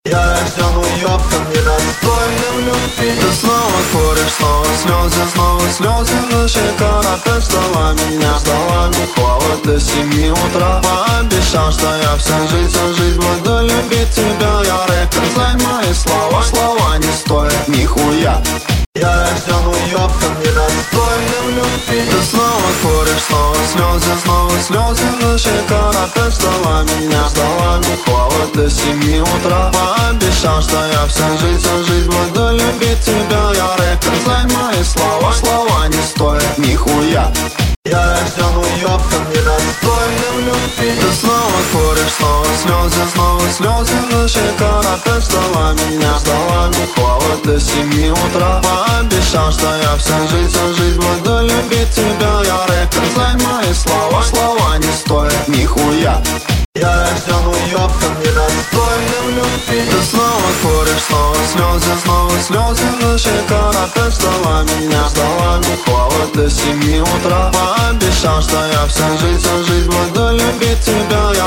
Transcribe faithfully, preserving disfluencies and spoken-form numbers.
Я рожден уёбком, недостойным любви. Ты снова куришь, снова слезы, снова слезы на щеках. Опять ждала меня, ждала Михова до семи утра. Пообещал, что я всю жизнь, всю жизнь буду любить тебя. Я рэпер, знай мои слова, слова не стоят нихуя. Я рожден уёбком, недостойным любви. Ты снова куришь, снова слезы, снова слезы на щеках. Опять ждала меня, ждала Михова до семи утра. Пообещал, что я всю жизнь, всю жизнь буду любить тебя. Я рэпер, знай мои слова, слова не стоят нихуя. Я рожден уёбком, недостойным любви. Ты снова куришь, снова слезы, снова слезы на щеках. Опять ждала меня, ждала Михова до семи утра. Пообещал, что я всю жизнь, всю жизнь буду любить тебя. Я рэпер, знай мои слова, слова не стоят нихуя. Я рожден уёбком, недостойным любви. Ты снова куришь, снова слезы, снова слезы на щеках. Опять ждала меня, ждала Михова до семи утра. Пообещал, что я всю жизнь, всю жизнь буду любить тебя. Я